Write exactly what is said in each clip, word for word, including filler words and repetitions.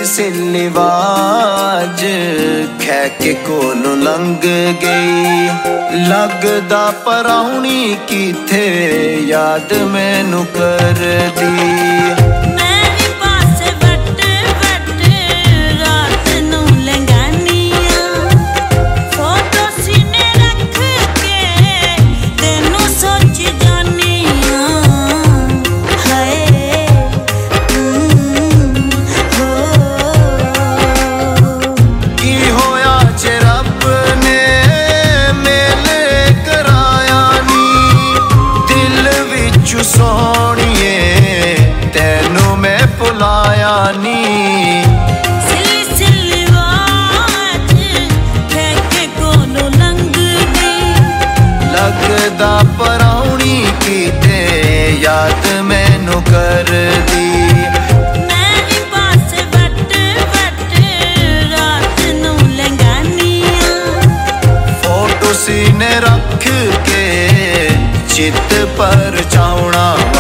सिल्ली was खै के कोलों लंघ गई। लगदा पराउणी किथे याद मैनू कर दी। सोनिए तेनू मैं भुलाया नी। सिल्ली सिल्ली वाज खै के कोलों लंघ गई। लगदा पराउणी किते याद मैनू कर दी। मैं भी पास वट वट रात नू लंघानी आ। फोटो सीने रख के चित पर चावना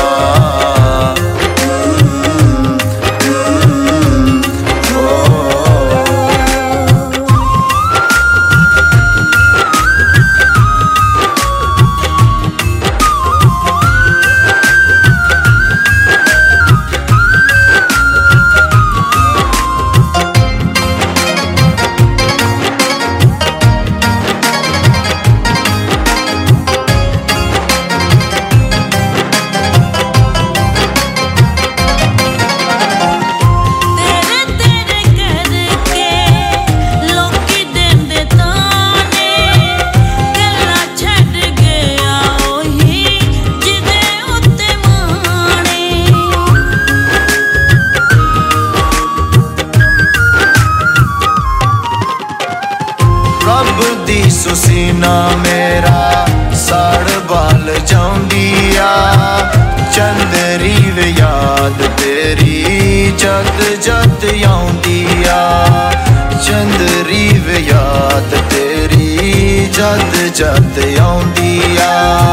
दी सुसीना मेरा साड़ बाल जाऊंदिया। चंदरी वे याद तेरी जद जद आउंदिया। चंदरी वे याद तेरी जद जद आउंदिया।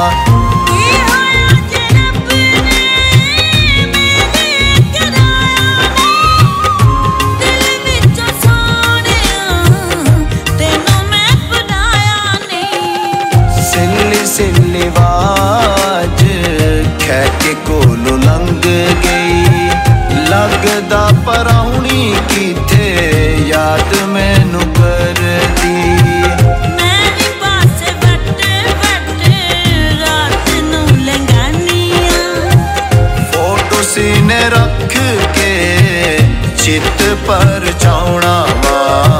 सिल्ली वाज खै के कोलों लंघ गई। लगदा पराउणी किथे याद मैनू कर दी। मैं भी पास वट वट रात नू लंघानी आ। फोटो सीने रख के चित पर चावना वा।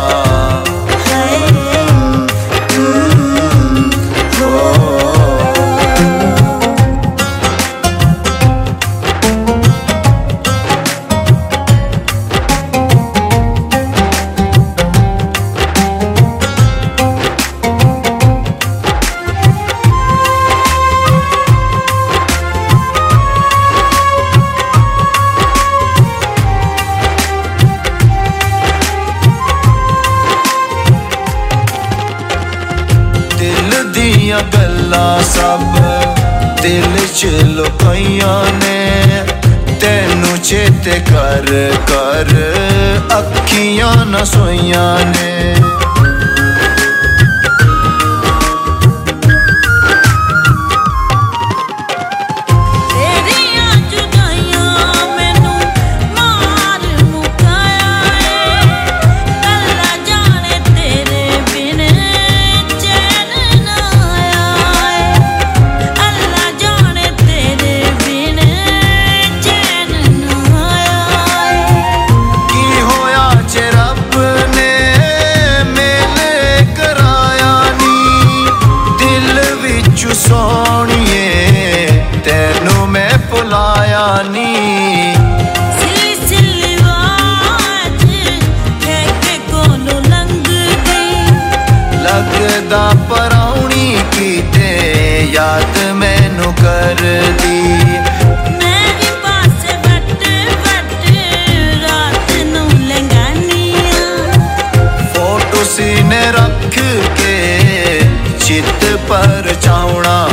गल्लां सब दिल च लुकाइयां ने। तेनू चेते कर कर अखियां न सोइयां ने। सोनिए तेनू मैं भुलाया नी। सिल्ली सिल्ली वाज खै के कोलों लंघ गई। लगदा पराउणी किते याद मैनू कर दी। मैं भी पास वट वट रात नू लंघानी आ। फोटो सीने रख के चित पर चावना